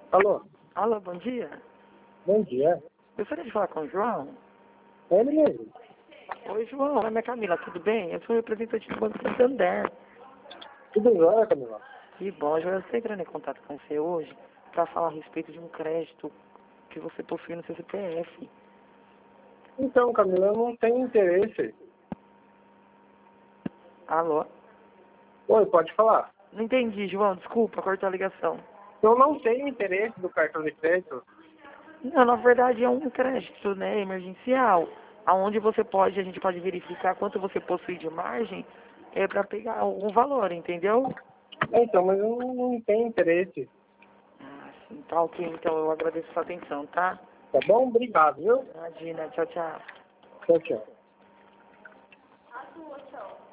Alô? Alô, bom dia. Bom dia. Gostaria de falar com o João? É ele mesmo. Oi, João. Meu nome é Camila, tudo bem? Eu sou representante do Banco Santander. Tudo jóia, Camila? Que bom, João. Eu estou entrando em contato com você hoje para falar a respeito de um crédito que você possui no seu CPF. Então, Camila, eu não tenho interesse. Alô? Oi, pode falar. Não entendi, João. Desculpa, cortou a ligação. Eu não tenho interesse do cartão de crédito. Não, na verdade é um crédito, né, emergencial, aonde a gente pode verificar quanto você possui de margem para pegar algum valor, entendeu? Então, mas eu não tenho interesse. Ah, sim, tá ok, então eu agradeço a sua atenção, tá? Tá bom? Obrigado, viu? Imagina, tchau, tchau. Tchau, tchau.